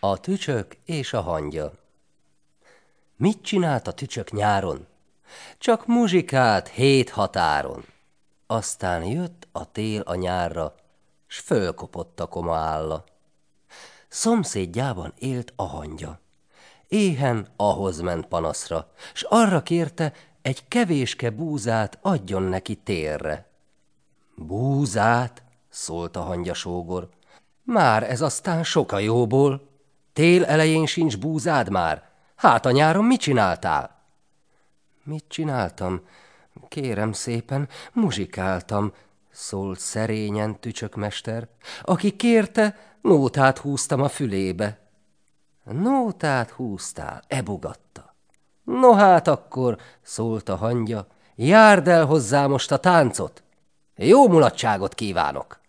A tücsök és a hangya. Mit csinált a tücsök nyáron? Csak muzsikált 7 határon. Aztán jött a tél a nyárra, s fölkopott a koma álla. Szomszédjában élt a hangya. Éhen ahhoz ment panaszra, s arra kérte, egy kevéske búzát adjon neki térre. Búzát? Szólt a hangyasógor. Már ez aztán sok a jóból. Tél elején sincs búzád már? Hát a nyáron mit csináltál? Mit csináltam? Kérem szépen, muzsikáltam, szólt szerényen tücsökmester. Aki kérte, nótát húztam a fülébe. Nótát húztál, ebugatta. No hát akkor, szólt a hangya, járd el hozzá most a táncot. Jó mulatságot kívánok!